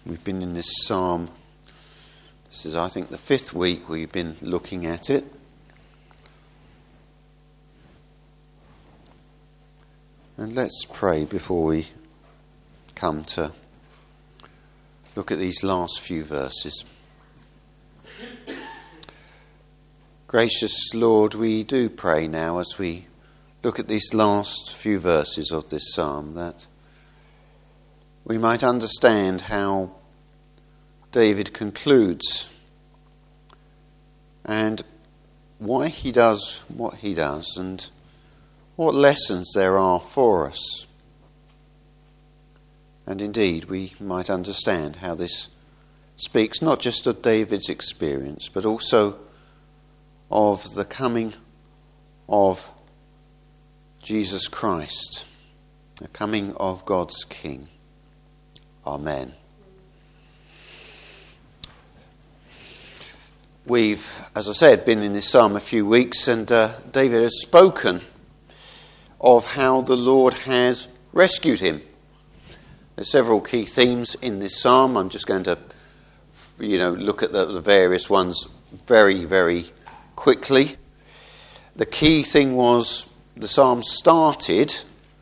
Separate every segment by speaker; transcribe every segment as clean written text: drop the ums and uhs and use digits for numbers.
Speaker 1: We've been in this psalm. This is, I think, the 5th week we've been looking at it. And let's pray before we come to look at these last few verses. Gracious Lord, we do pray now as we look at these last few verses of this psalm that we might understand how David concludes and why he does what he does and what lessons there are for us. And indeed, we might understand how this speaks not just of David's experience, but also of the coming of Jesus Christ, the coming of God's King. Amen. We've, as I said, been in this psalm a few weeks, and David has spoken of how the Lord has rescued him. There's several key themes in this psalm. I'm just going to, look at the various ones very, very quickly. The key thing was the psalm started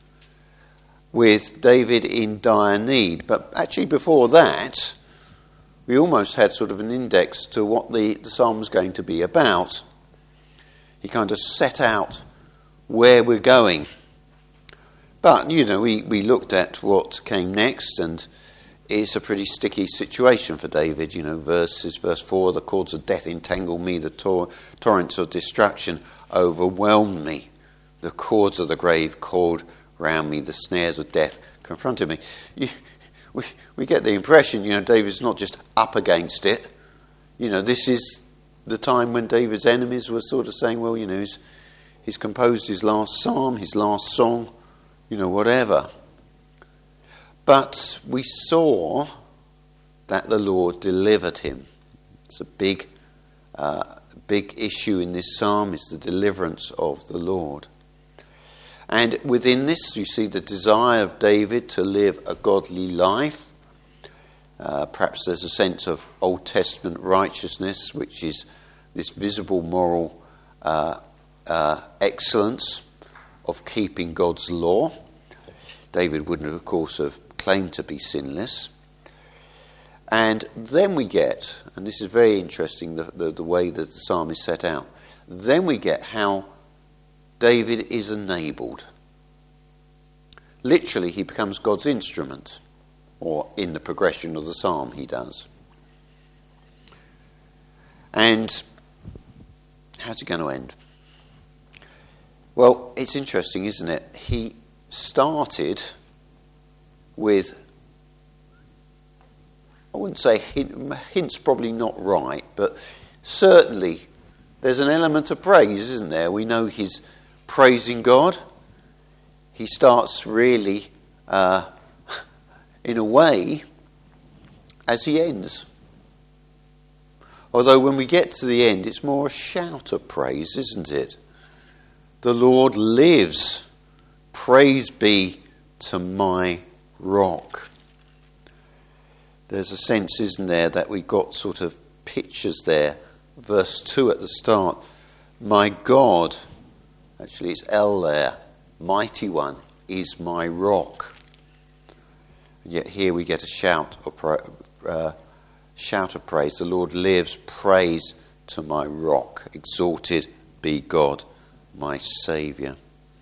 Speaker 1: with David in dire need, but actually before that we almost had sort of an index to what the psalm was going to be about. He kind of set out where we're going. But, we looked at what came next, and it's a pretty sticky situation for David. Verse 4, the cords of death entangled me, the torrents of destruction overwhelmed me. The cords of the grave coiled round me, the snares of death confronted me. We get the impression, David's not just up against it. This is the time when David's enemies were sort of saying, well, he's composed his last psalm, his last song, whatever. But we saw that the Lord delivered him. It's a big issue in this psalm, is the deliverance of the Lord. And within this, you see the desire of David to live a godly life. Perhaps there's a sense of Old Testament righteousness, which is this visible moral excellence of keeping God's law. David wouldn't, of course, have claimed to be sinless. And then we get, and this is very interesting, the way that the psalm is set out, then we get how David is enabled. Literally, he becomes God's instrument, or in the progression of the psalm he does. And how's it going to end? Well, it's interesting, isn't it? He started with, I wouldn't say hint's probably not right, but certainly there's an element of praise, isn't there? We know he's praising God. He starts really, in a way, as he ends. Although when we get to the end, it's more a shout of praise, isn't it? The Lord lives. Praise be to my rock. There's a sense, isn't there, that we got sort of pictures there. Verse 2 at the start. My God, actually it's El there, mighty one, is my rock. And yet here we get a shout of praise. The Lord lives, praise to my rock. Exalted be God, my Saviour.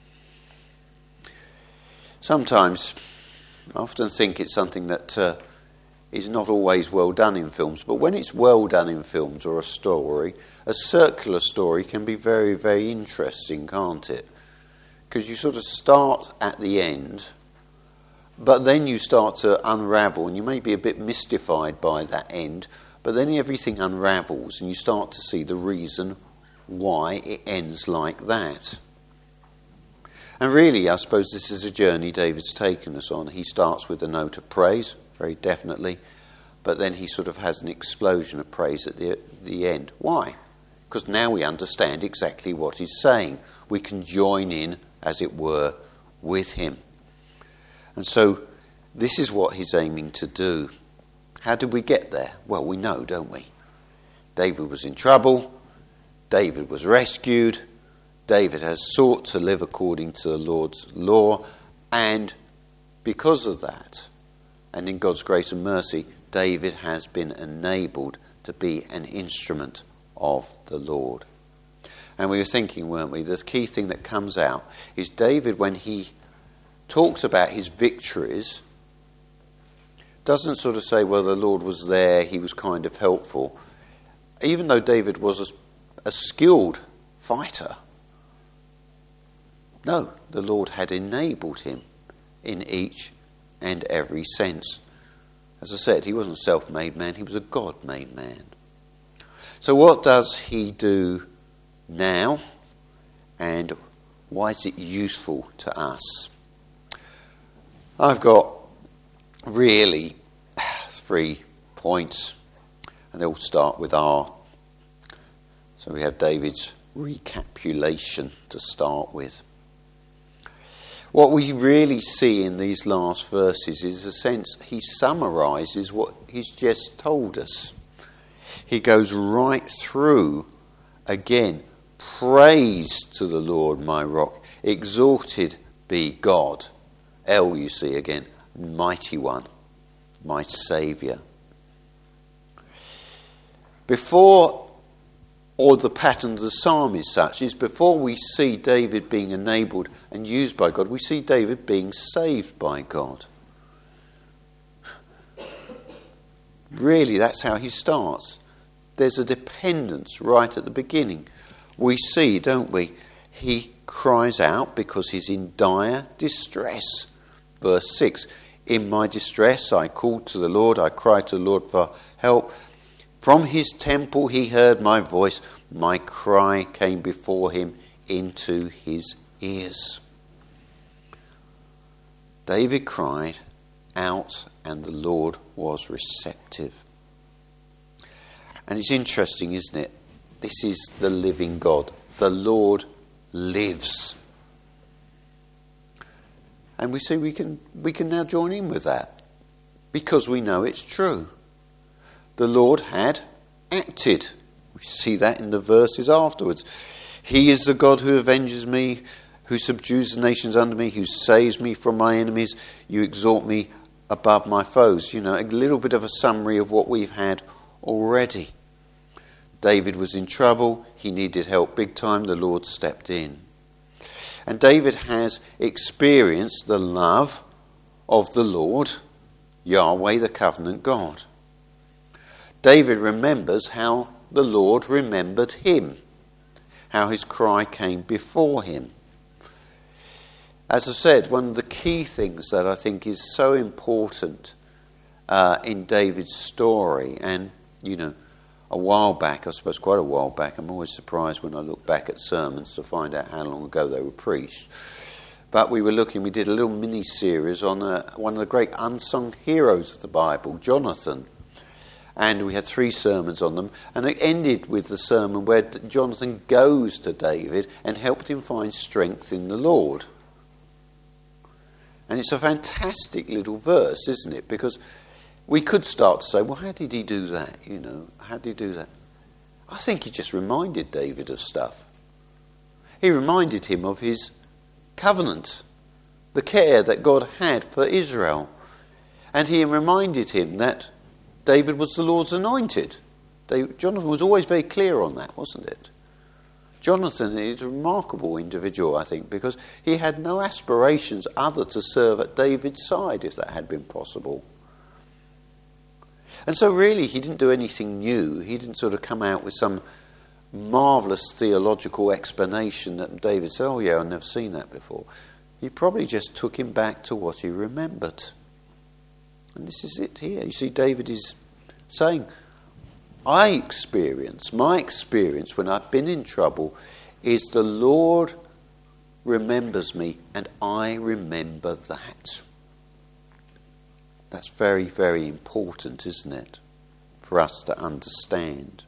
Speaker 1: Sometimes, I often think it's something that is not always well done in films, but when it's well done in films or a story, a circular story can be very, very interesting, can't it? Because you sort of start at the end, but then you start to unravel, and you may be a bit mystified by that end, but then everything unravels, and you start to see the reason why it ends like that. And really, I suppose this is a journey David's taken us on. He starts with a note of praise, very definitely, but then he sort of has an explosion of praise at the end. Why? Because now we understand exactly what he's saying. We can join in, as it were, with him. And so this is what he's aiming to do. How did we get there? Well, we know, don't we? David was in trouble. David was rescued. David has sought to live according to the Lord's law. And because of that, and in God's grace and mercy, David has been enabled to be an instrument of the Lord. And we were thinking, weren't we, the key thing that comes out is David, when he talks about his victories, doesn't sort of say, well, the Lord was there, he was kind of helpful. Even though David was a skilled fighter, no, the Lord had enabled him in each and every sense. As I said, he wasn't a self-made man, he was a God-made man. So what does he do now, and why is it useful to us? I've got really 3 points, and they all start with R. So we have David's recapitulation to start with. What we really see in these last verses is a sense he summarises what he's just told us. He goes right through again. Praise to the Lord my rock. Exalted be God. El, you see again. Mighty one. My Saviour. Before, or the pattern of the psalm is such, is before we see David being enabled and used by God, we see David being saved by God. Really, that's how he starts. There's a dependence right at the beginning. We see, don't we, he cries out because he's in dire distress. Verse 6, in my distress I called to the Lord, I cried to the Lord for help. From his temple he heard my voice, my cry came before him into his ears. David cried out and the Lord was receptive. And it's interesting, isn't it? This is the living God. The Lord lives. And we see we can now join in with that because we know it's true. The Lord had acted. We see that in the verses afterwards. He is the God who avenges me, who subdues the nations under me, who saves me from my enemies. You exalt me above my foes. You know, a little bit of a summary of what we've had already. David was in trouble. He needed help big time. The Lord stepped in. And David has experienced the love of the Lord, Yahweh, the covenant God. David remembers how the Lord remembered him, how his cry came before him. As I said, one of the key things that I think is so important in David's story, and, you know, a while back, I suppose quite a while back, I'm always surprised when I look back at sermons to find out how long ago they were preached. But we did a little mini-series on one of the great unsung heroes of the Bible, Jonathan. And we had 3 sermons on them. And it ended with the sermon where Jonathan goes to David and helped him find strength in the Lord. And it's a fantastic little verse, isn't it? Because we could start to say, well, how did he do that? You know, how did he do that? I think he just reminded David of stuff. He reminded him of his covenant, the care that God had for Israel. And he reminded him that David was the Lord's anointed. Jonathan was always very clear on that, wasn't it? Jonathan is a remarkable individual, I think, because he had no aspirations other to serve at David's side, if that had been possible. And so really he didn't do anything new. He didn't sort of come out with some marvellous theological explanation that David said, oh yeah, I've never seen that before. He probably just took him back to what he remembered. And this is it here. You see, David is saying, my experience when I've been in trouble is the Lord remembers me and I remember that. That's very, very important, isn't it, for us to understand.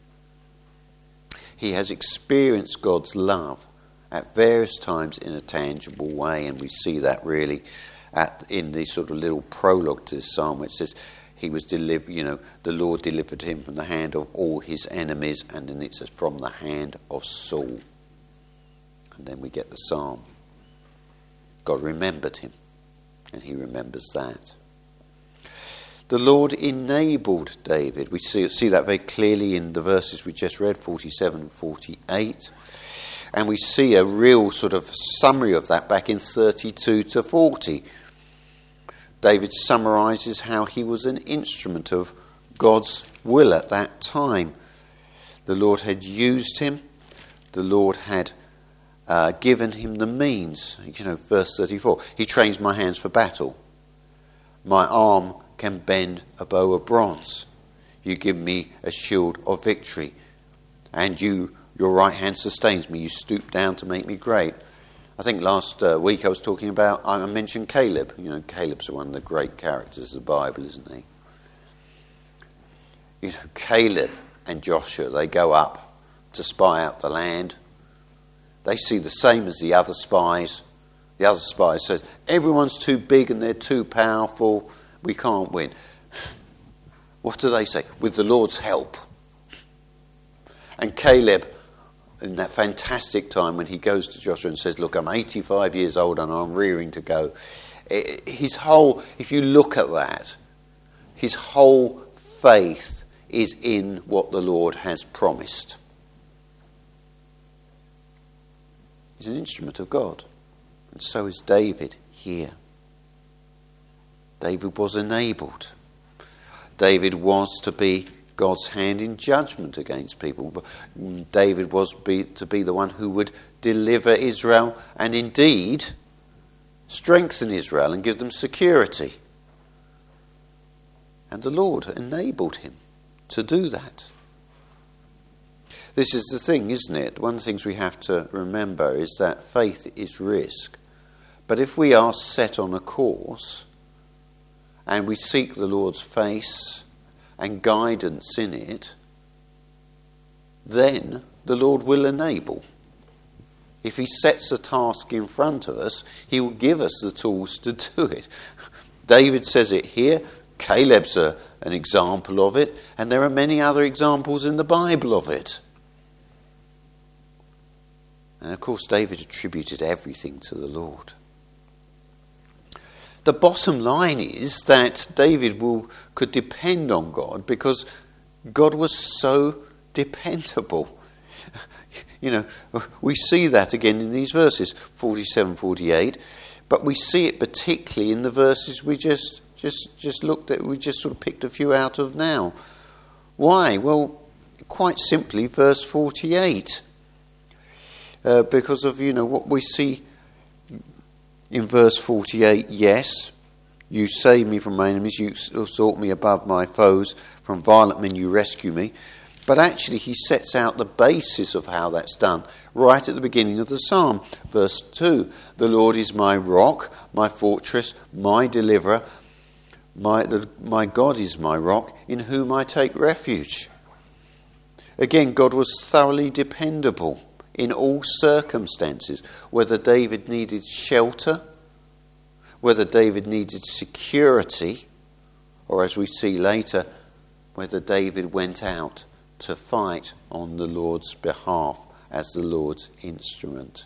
Speaker 1: He has experienced God's love at various times in a tangible way, and we see that really in the sort of little prologue to this psalm, which says he was delivered. The Lord delivered him from the hand of all his enemies, and then it says from the hand of Saul. And then we get the psalm. God remembered him, and he remembers that. The Lord enabled David. We see that very clearly in the verses we just read, 47 and 48. And we see a real sort of summary of that back in 32 to 40. David summarises how he was an instrument of God's will at that time. The Lord had used him. The Lord had given him the means. Verse 34. He trains my hands for battle. My arm can bend a bow of bronze. You give me a shield of victory. And your right hand sustains me. You stoop down to make me great. I think last week I was talking about, I mentioned Caleb. Caleb's one of the great characters of the Bible, isn't he? Caleb and Joshua, they go up to spy out the land. They see the same as the other spies. The other spies says, everyone's too big and they're too powerful. We can't win. What do they say? With the Lord's help. And Caleb, in that fantastic time when he goes to Joshua and says, look, I'm 85 years old and I'm rearing to go. If you look at that, his whole faith is in what the Lord has promised. He's an instrument of God. And so is David here. David was enabled. David was to be God's hand in judgment against people. David was to be the one who would deliver Israel and indeed strengthen Israel and give them security. And the Lord enabled him to do that. This is the thing, isn't it? One of the things we have to remember is that faith is risk. But if we are set on a course and we seek the Lord's face and guidance in it, then the Lord will enable. If he sets a task in front of us, he will give us the tools to do it. David says it here. Caleb's an example of it. And there are many other examples in the Bible of it. And of course, David attributed everything to the Lord. The bottom line is that David could depend on God because God was so dependable. We see that again in these verses, 47, 48, but we see it particularly in the verses we just looked at, we just sort of picked a few out of now. Why? Well, quite simply, verse 48. Because of, what we see in verse 48, yes, you save me from my enemies, you exalt me above my foes, from violent men you rescue me. But actually he sets out the basis of how that's done right at the beginning of the psalm. Verse 2, the Lord is my rock, my fortress, my deliverer, my God is my rock, in whom I take refuge. Again, God was thoroughly dependable in all circumstances, whether David needed shelter, whether David needed security, or as we see later, whether David went out to fight on the Lord's behalf as the Lord's instrument.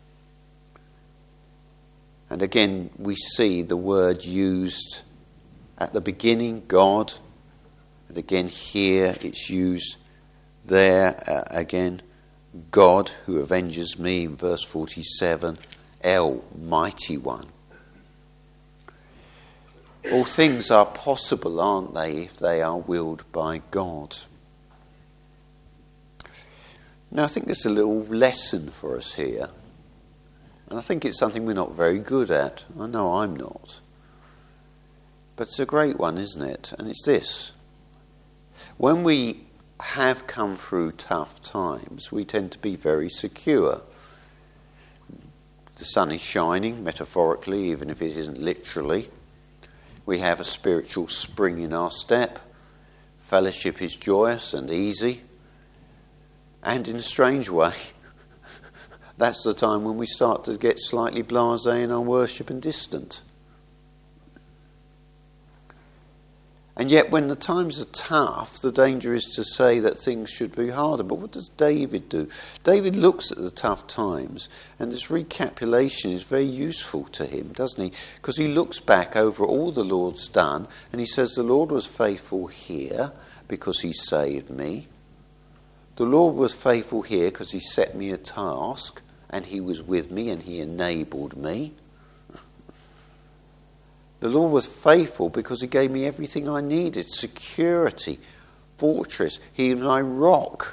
Speaker 1: And again, we see the word used at the beginning, God, and again here it's used there again, God who avenges me in verse 47, El, mighty one. All things are possible, aren't they, if they are willed by God. Now I think there's a little lesson for us here. And I think it's something we're not very good at. I know I'm not. But it's a great one, isn't it? And it's this. When we have come through tough times, we tend to be very secure. The sun is shining, metaphorically, even if it isn't literally. We have a spiritual spring in our step. Fellowship is joyous and easy. And in a strange way, that's the time when we start to get slightly blasé in our worship and distant. And yet when the times are tough, the danger is to say that things should be harder. But what does David do? David looks at the tough times, and this recapitulation is very useful to him, doesn't he? Because he looks back over all the Lord's done, and he says, the Lord was faithful here because he saved me. The Lord was faithful here because he set me a task, and he was with me, and he enabled me. The Lord was faithful because he gave me everything I needed. Security, fortress. He was my rock.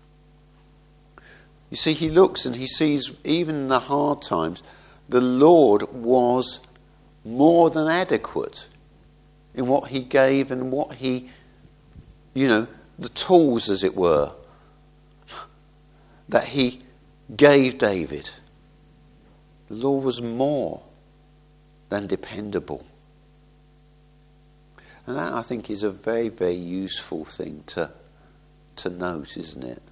Speaker 1: You see, he looks and he sees, even in the hard times, the Lord was more than adequate in what he gave and what he, the tools, as it were, that he gave David. The Lord was more than dependable. And that, I think, is a very, very useful thing to note, isn't it?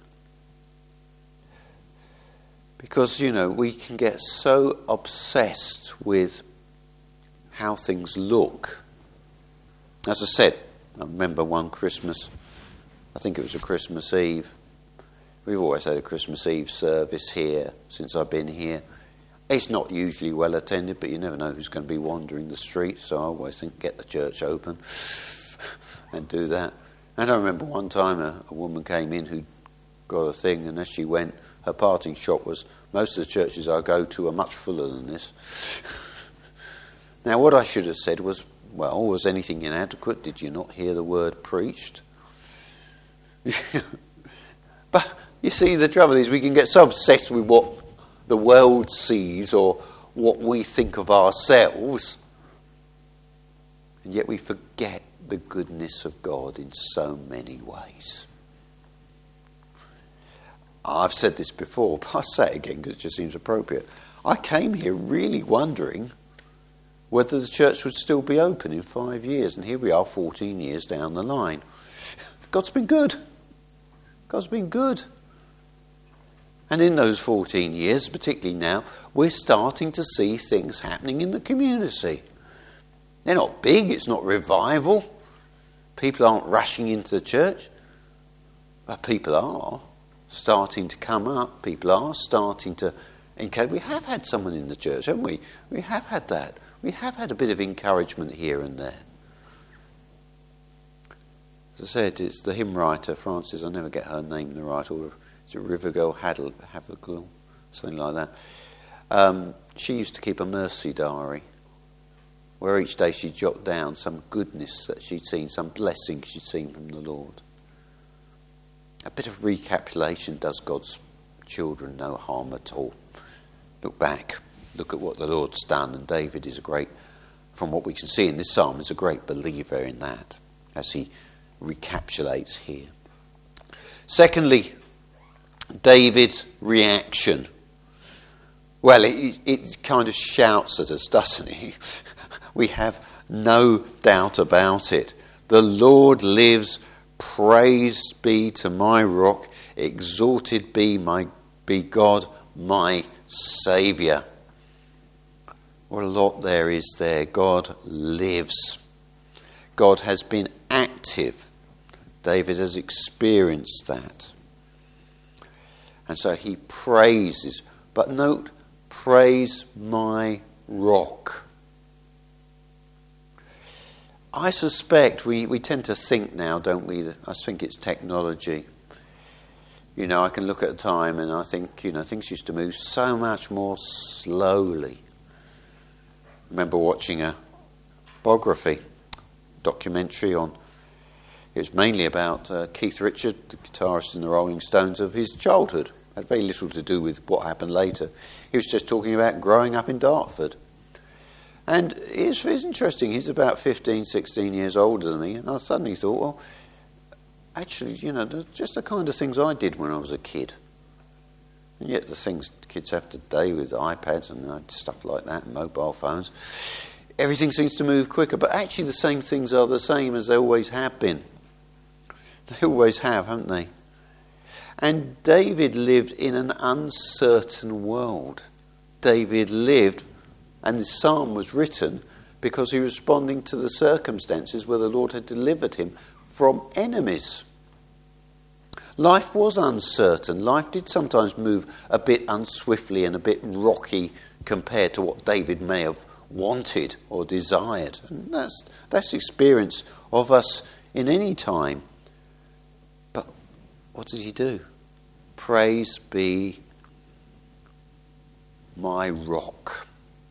Speaker 1: Because, we can get so obsessed with how things look. As I said, I remember one Christmas, I think it was a Christmas Eve. We've always had a Christmas Eve service here since I've been here. It's not usually well attended, but you never know who's going to be wandering the streets, so I always think, get the church open and do that. And I remember one time a woman came in who got a thing, and as she went, her parting shot was, most of the churches I go to are much fuller than this. Now, what I should have said was, well, was anything inadequate? Did you not hear the word preached? But, you see, the trouble is we can get so obsessed with what the world sees or what we think of ourselves, and yet we forget the goodness of God in so many ways. I've said this before, but I'll say it again because it just seems appropriate. I came here really wondering whether the church would still be open in 5 years, and here we are 14 years down the line. God's been good. God's been good. And in those 14 years, particularly now, we're starting to see things happening in the community. They're not big, it's not revival. People aren't rushing into the church. But people are starting to come up. People are starting to encourage. We have had someone in the church, haven't we? We have had that. We have had a bit of encouragement here and there. As I said, it's the hymn writer, Frances, I never get her name in the right order. Is it Rivergirl Havergal? Something like that. She used to keep a mercy diary where each day she'd jot down some goodness that she'd seen, some blessing she'd seen from the Lord. A bit of recapitulation does God's children no harm at all. Look back, look at what the Lord's done, and David is from what we can see in this psalm, is a great believer in that, as he recapitulates here. Secondly, David's reaction. Well, it kind of shouts at us, doesn't it? We have no doubt about it. The Lord lives. Praise be to my rock. Exalted be God, my Saviour. What a lot there is there. God lives. God has been active. David has experienced that. And so he praises. But note, praise my rock. I suspect we tend to think now, don't we? I think it's technology. I can look at a time and I think, things used to move so much more slowly. I remember watching a biography, documentary on, it was mainly about Keith Richard, the guitarist in the Rolling Stones, of his childhood. It had very little to do with what happened later. He was just talking about growing up in Dartford. And it's interesting, he's about 15, 16 years older than me, and I suddenly thought, well, actually, just the kind of things I did when I was a kid. And yet the things kids have today with iPads and stuff like that, and mobile phones, everything seems to move quicker. But actually the same things are the same as they always have been. They always have, haven't they? And David lived in an uncertain world. David lived, and the psalm was written because he was responding to the circumstances where the Lord had delivered him from enemies. Life was uncertain. Life did sometimes move a bit unswiftly and a bit rocky compared to what David may have wanted or desired. And that's the experience of us in any time. But what does he do? Praise be my rock.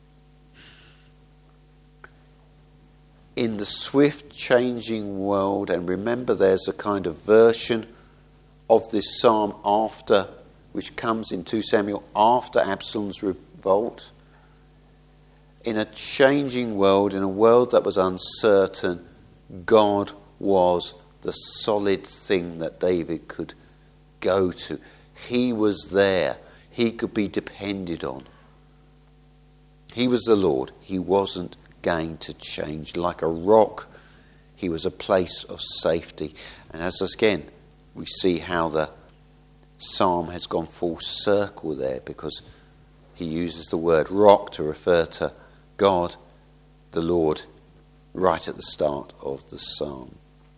Speaker 1: In the swift changing world, and remember there's a kind of version of this psalm after, which comes in 2 Samuel after Absalom's revolt. In a changing world, in a world that was uncertain, God was the solid thing that David could go to. He was there. He could be depended on. He was the Lord. He wasn't going to change. Like a rock, he was a place of safety. And as again, we see how the psalm has gone full circle there, because he uses the word rock to refer to God, the Lord, right at the start of the psalm.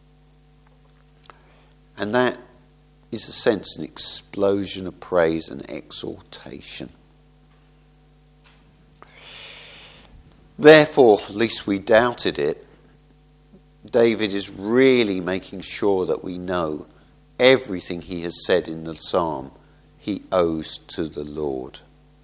Speaker 1: And that is, in a sense, an explosion of praise and exaltation. Therefore, lest we doubted it, David is really making sure that we know everything he has said in the psalm he owes to the Lord.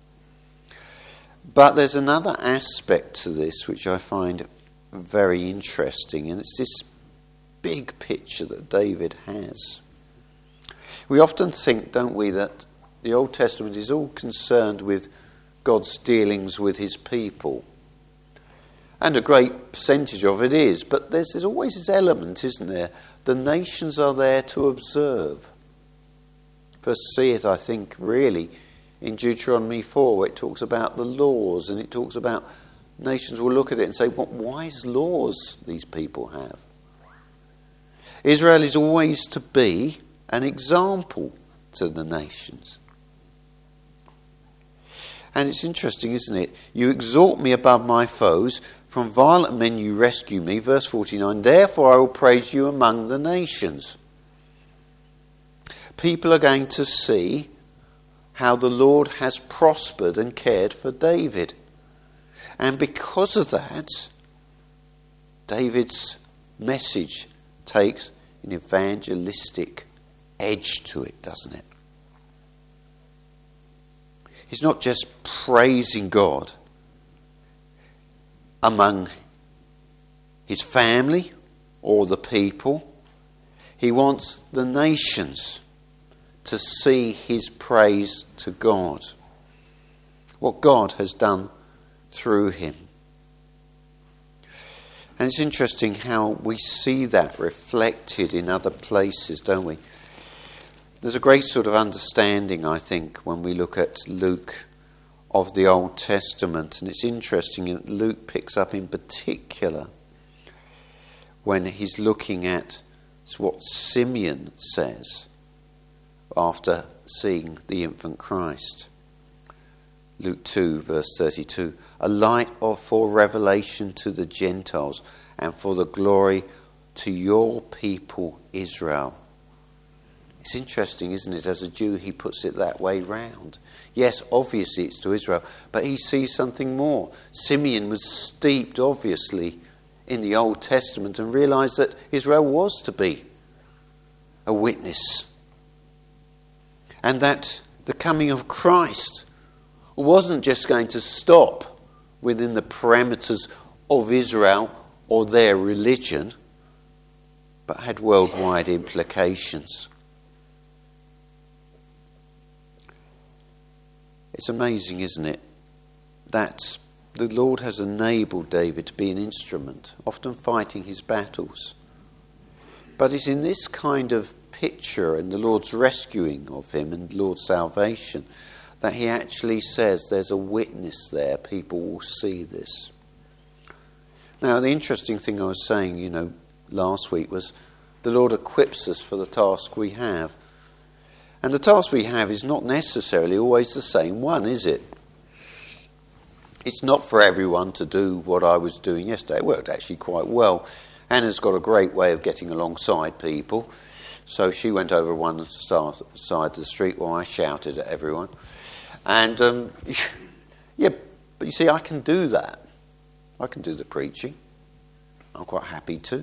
Speaker 1: But there's another aspect to this which I find very interesting, and it's this big picture that David has. We often think, don't we, that the Old Testament is all concerned with God's dealings with his people. And a great percentage of it is, but there's always this element, isn't there? The nations are there to observe. First see it, I think, really, in Deuteronomy 4, where it talks about the laws, and it talks about nations will look at it and say, what wise laws these people have. Israel is always to be an example to the nations. And it's interesting, isn't it? You exalt me above my foes. From violent men you rescue me. Verse 49, therefore I will praise you among the nations. People are going to see how the Lord has prospered and cared for David. And because of that, David's message takes an evangelistic edge to it, doesn't it? He's not just praising God among his family or the people. He wants the nations to see his praise to God, what God has done through him. And it's interesting how we see that reflected in other places, don't we? There's a great sort of understanding, I think, when we look at Luke of the Old Testament. And it's interesting that Luke picks up in particular when he's looking at what Simeon says after seeing the infant Christ. Luke 2, verse 32, a light for revelation to the Gentiles and for the glory to your people Israel. It's interesting, isn't it? As a Jew, he puts it that way round. Yes, obviously it's to Israel, but he sees something more. Simeon was steeped, obviously, in the Old Testament and realised that Israel was to be a witness. And that the coming of Christ wasn't just going to stop within the parameters of Israel or their religion, but had worldwide implications. It's amazing, isn't it, that the Lord has enabled David to be an instrument, often fighting his battles. But it's in this kind of picture and the Lord's rescuing of him and Lord's salvation that he actually says there's a witness there. People will see this. Now, the interesting thing I was saying, last week was the Lord equips us for the task we have. And the task we have is not necessarily always the same one, is it? It's not for everyone to do what I was doing yesterday. It worked actually quite well. Anna's got a great way of getting alongside people. So she went over one side of the street while I shouted at everyone. And, yeah, but you see, I can do that. I can do the preaching. I'm quite happy to.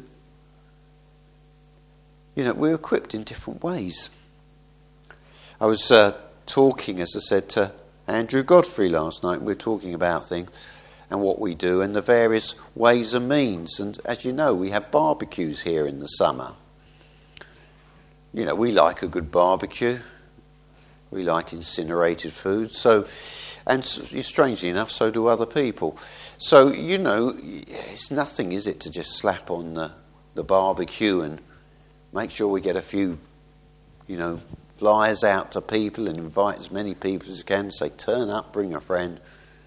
Speaker 1: You know, we're equipped in different ways. I was talking, as I said, to Andrew Godfrey last night. We were talking about things and what we do and the various ways and means. And as you know, we have barbecues here in the summer. You know, we like a good barbecue. We like incinerated food. So, and strangely enough, so do other people. So, you know, it's nothing, is it, to just slap on the barbecue and make sure we get a few, you know, flyers out to people and invite as many people as you can. Say, turn up, bring a friend.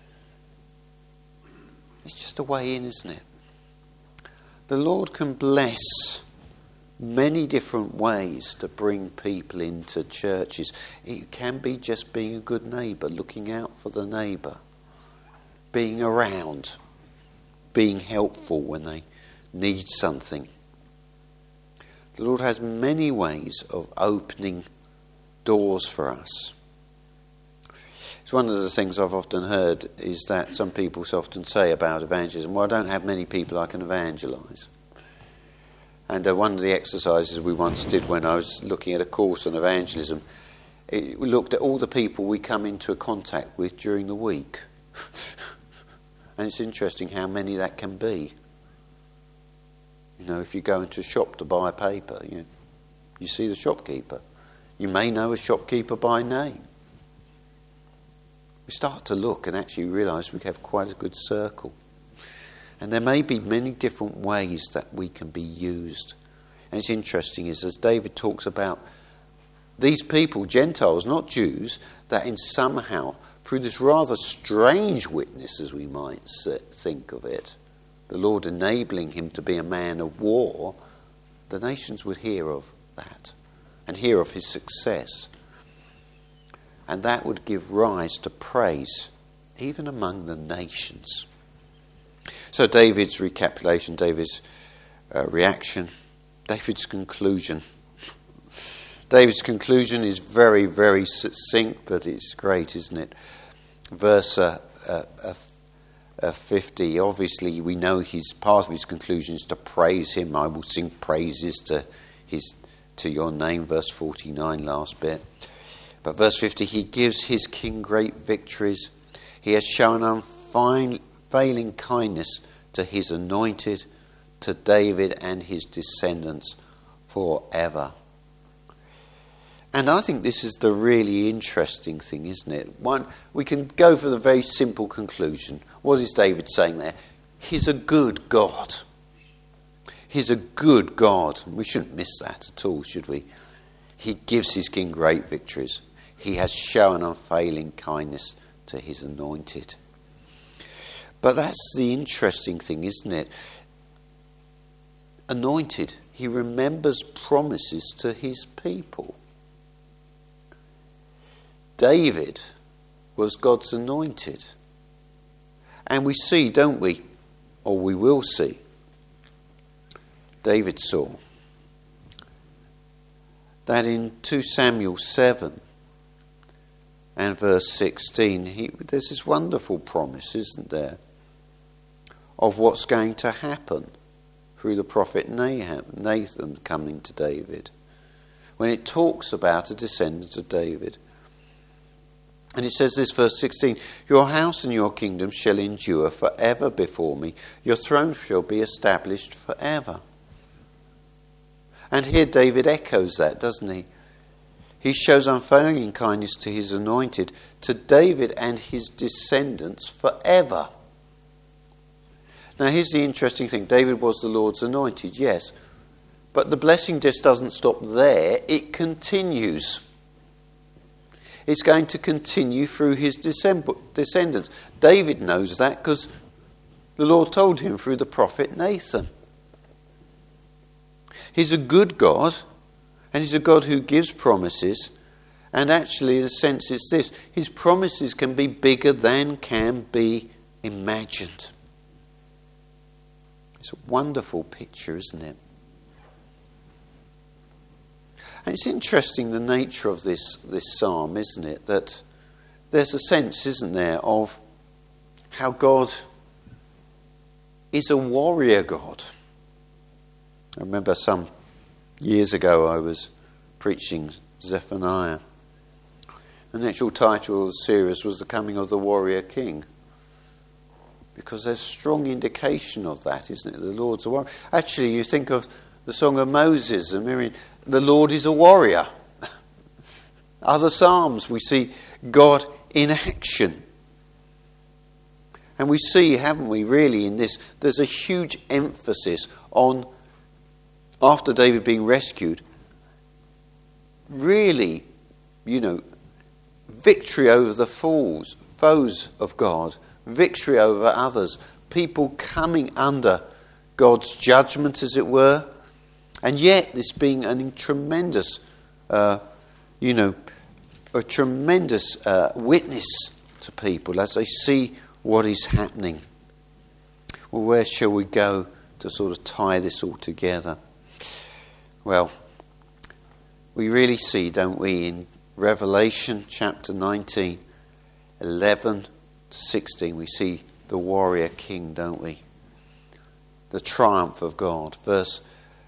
Speaker 1: It's just a way in, isn't it? The Lord can bless many different ways to bring people into churches. It can be just being a good neighbour, looking out for the neighbour, being around, being helpful when they need something. The Lord has many ways of opening doors for us. It's one of the things I've often heard is that some people often say about evangelism, well, I don't have many people I can evangelise. And one of the exercises we once did when I was looking at a course on evangelism, we looked at all the people we come into contact with during the week. And it's interesting how many that can be. You know, if you go into a shop to buy paper, you see the shopkeeper. You may know a shopkeeper by name. We start to look and actually realise we have quite a good circle. And there may be many different ways that we can be used. And it's interesting is as David talks about these people, Gentiles, not Jews, that in somehow, through this rather strange witness, as we might think of it, the Lord enabling him to be a man of war, the nations would hear of that and hear of his success. And that would give rise to praise, even among the nations. So David's recapitulation, David's reaction, David's conclusion. David's conclusion is very, very succinct, but it's great, isn't it? Verse 50, obviously we know part of his conclusion is to praise him. I will sing praises to your name, verse 49, last bit. But verse 50, he gives his king great victories. He has shown unfailing kindness to his anointed, to David and his descendants forever. And I think this is the really interesting thing, isn't it? One, we can go for the very simple conclusion. What is David saying there? He's a good God. He's a good God. We shouldn't miss that at all, should we? He gives his king great victories. He has shown unfailing kindness to his anointed. But that's the interesting thing, isn't it? Anointed. He remembers promises to his people. David was God's anointed. And we see, don't we? Or we will see. David saw that in 2 Samuel 7 and verse 16, there's this wonderful promise, isn't there, of what's going to happen through the prophet Nathan coming to David, when it talks about a descendant of David. And it says this, verse 16, your house and your kingdom shall endure forever before me. Your throne shall be established forever. And here David echoes that, doesn't he? He shows unfailing kindness to his anointed, to David and his descendants forever. Now here's the interesting thing. David was the Lord's anointed, yes. But the blessing just doesn't stop there. It continues. It's going to continue through his descendants. David knows that because the Lord told him through the prophet Nathan. He's a good God, and he's a God who gives promises. And actually, in a sense, it's this. His promises can be bigger than can be imagined. It's a wonderful picture, isn't it? And it's interesting, the nature of this psalm, isn't it? That there's a sense, isn't there, of how God is a warrior God. I remember some years ago I was preaching Zephaniah. And the actual title of the series was The Coming of the Warrior King. Because there's strong indication of that, isn't it? The Lord's a warrior. Actually, you think of the Song of Moses, and Miriam, the Lord is a warrior. Other psalms, we see God in action. And we see, haven't we, really, in this, there's a huge emphasis on, after David being rescued, really, victory over the foes of God, victory over others, people coming under God's judgment, as it were, and yet this being a tremendous, witness to people as they see what is happening. Well, where shall we go to sort of tie this all together? Well, we really see, don't we, in Revelation chapter 19, 11 to 16, we see the warrior king, don't we? The triumph of God. Verse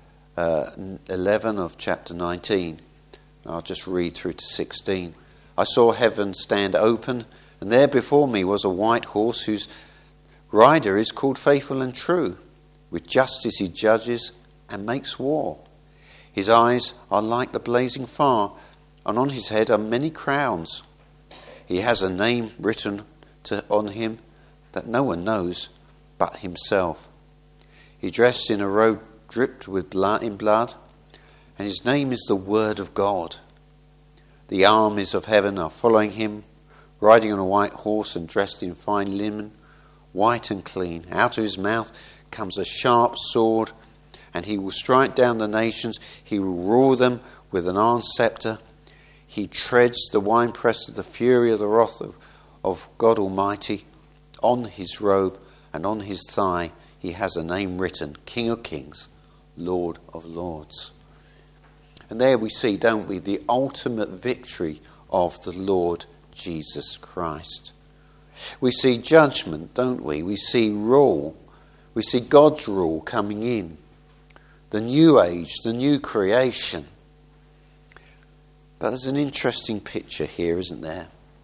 Speaker 1: 11 of chapter 19. I'll just read through to 16. I saw heaven stand open, and there before me was a white horse whose rider is called Faithful and True. With justice he judges and makes war. His eyes are like the blazing fire, and on his head are many crowns. He has a name written on him that no one knows but himself. He dressed in a robe dripped with blood, and his name is the Word of God. The armies of heaven are following him, riding on a white horse and dressed in fine linen, white and clean. Out of his mouth comes a sharp sword, and he will strike down the nations. He will rule them with an iron scepter. He treads the winepress of the fury of the wrath of God Almighty. On his robe and on his thigh he has a name written, King of Kings, Lord of Lords. And there we see, don't we, the ultimate victory of the Lord Jesus Christ. We see judgment, don't we? We see rule. We see God's rule coming in. The new age, the new creation. But there's an interesting picture here, isn't there?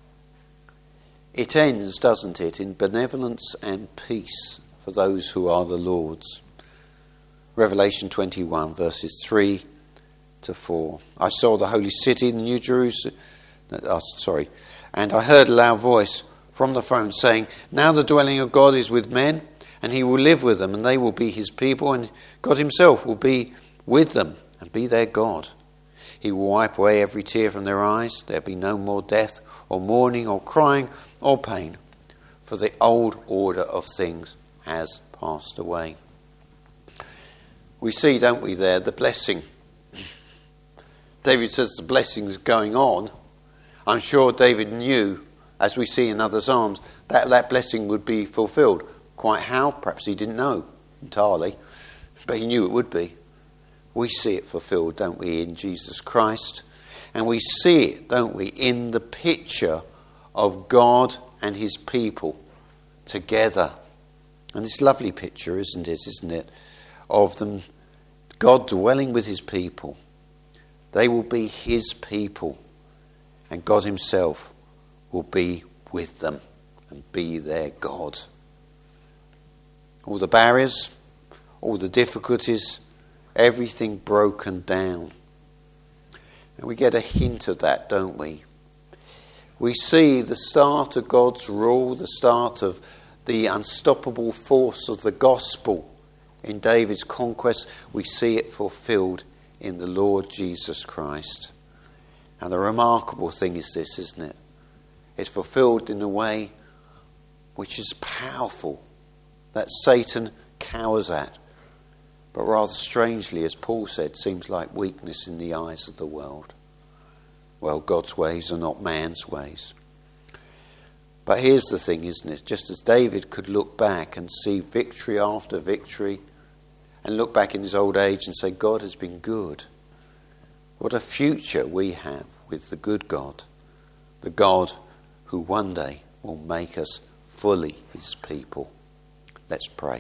Speaker 1: It ends, doesn't it, in benevolence and peace for those who are the Lord's. Revelation 21, verses 3 to 4. I saw the holy city, the new Jerusalem, and I heard a loud voice from the throne saying, now the dwelling of God is with men, and he will live with them, and they will be his people, and God himself will be with them and be their God. He will wipe away every tear from their eyes. There will be no more death or mourning or crying or pain, for the old order of things has passed away. We see, don't we, there, the blessing. David says the blessing's going on. I'm sure David knew, as we see in other Psalms, that blessing would be fulfilled. Quite how? Perhaps he didn't know entirely, but he knew it would be. We see it fulfilled, don't we, in Jesus Christ? And we see it, don't we, in the picture of God and his people together. And this lovely picture, isn't it, of them, God dwelling with his people. They will be his people, and God himself will be with them and be their God. All the barriers, all the difficulties, everything broken down. And we get a hint of that, don't we? We see the start of God's rule, the start of the unstoppable force of the gospel in David's conquest. We see it fulfilled in the Lord Jesus Christ. And the remarkable thing is this, isn't it? It's fulfilled in a way which is powerful, that Satan cowers at. But rather strangely, as Paul said, seems like weakness in the eyes of the world. Well, God's ways are not man's ways. But here's the thing, isn't it? Just as David could look back and see victory after victory, and look back in his old age and say, God has been good. What a future we have with the good God, the God who one day will make us fully his people. Let's pray.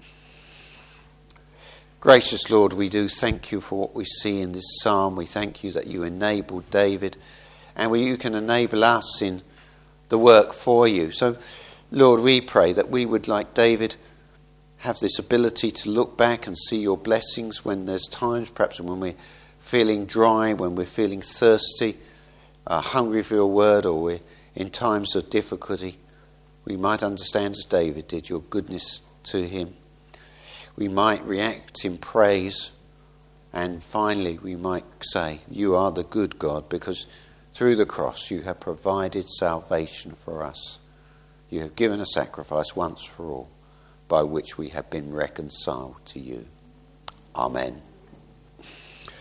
Speaker 1: Gracious Lord, we do thank you for what we see in this psalm. We thank you that you enabled David, and you can enable us in the work for you. So, Lord, we pray that we would, like David, have this ability to look back and see your blessings when there's times, perhaps when we're feeling dry, when we're feeling thirsty, hungry for your word, or we're in times of difficulty. We might understand, as David did, your goodness to him. We might react in praise, and finally we might say, you are the good God, because through the cross you have provided salvation for us. You have given a sacrifice once for all, by which we have been reconciled to you. Amen.